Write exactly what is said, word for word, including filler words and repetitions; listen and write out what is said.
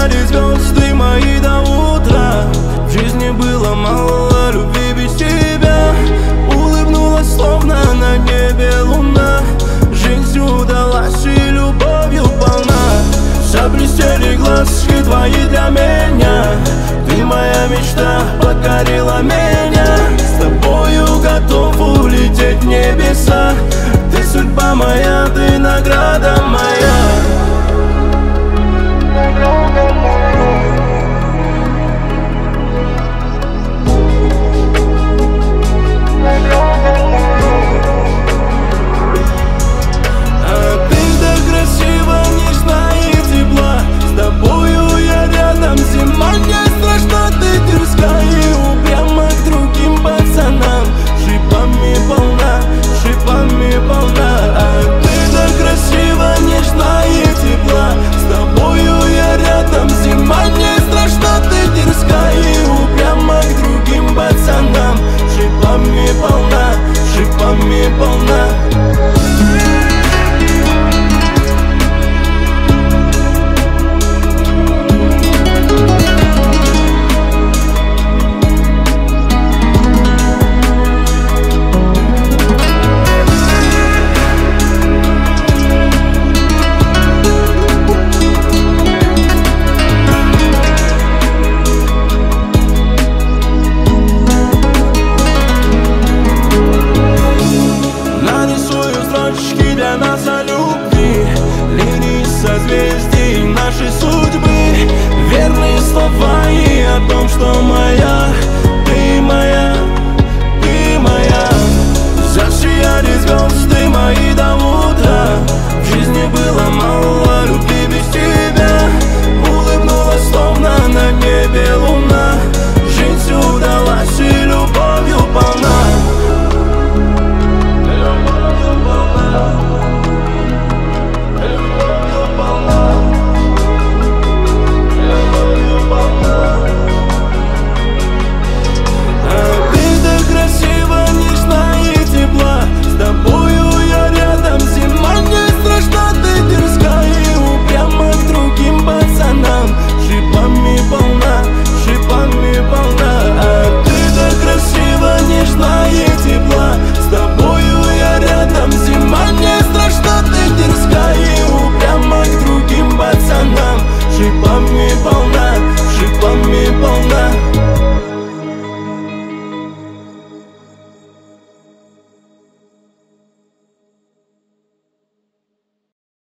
сияли звезды мои до утра. В жизни было мало любви без тебя. Улыбнулась, словно на небе луна. Жизнь удалась и любовью полна. Заблестели глазки твои для меня. Ты моя мечта, покорила меня. С тобою готов улететь в небеса. Ты судьба моя, ты награда моя. А ты так красива, нежна и тепла. С тобою я рядом, зима не страшна. Ты дерзка и упряма к другим пацанам. Шипами полна, шипами полна. А ты так красива, нежна и тепла. С тобою я рядом, зима не страшна. Ты дерзка и упряма к другим пацанам. Шипами полна, шипами полна. Для нас о любви, линии созвездий нашей судьбы, верные слова и о том, что моя